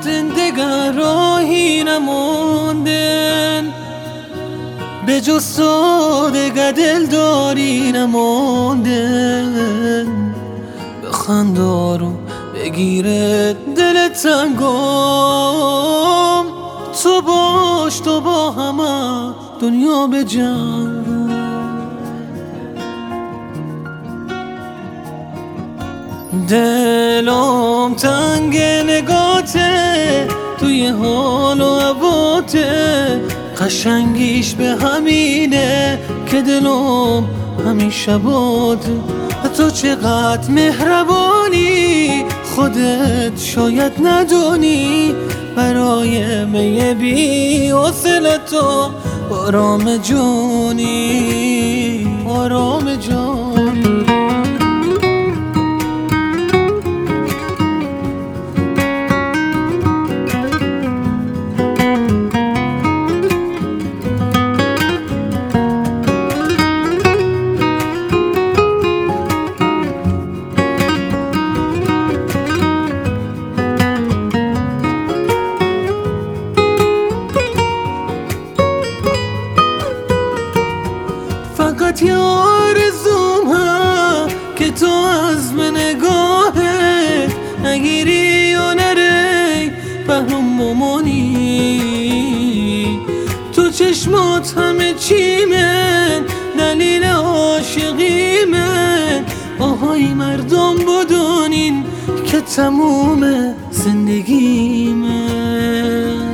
زندگان راهی نموندن، به جز تو دگه دلداری نموندن. بخند آروم بگیره دل تنگم، تو باش تو با همه دنیا به جنگ. دلم تنگ نگاته، توی حال و هواته، قشنگیش به همینه که دلم همیشه باته. تو چقدر مهربانی، خودت شاید ندونی، برای می بی حوصله تو آرام جونی، آرام جونی. فقط یه آرزوم ها که تو از من نگاهت نگیری و نری بهرم بمانی. تو چشمات همه چی من، دلیل عاشقی من. آهای مردم بدونین که تموم زندگی من.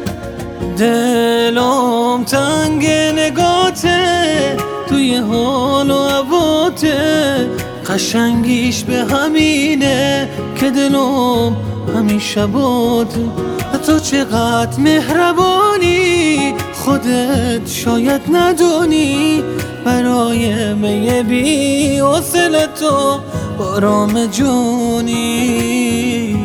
دلم تنگ نگاته، توی حال و هواته، قشنگیش به همینه که دلم همیشه باته. تو چقدر مهربانی، خودت شاید ندونی، برای می بی حوصله تو آرام جونی.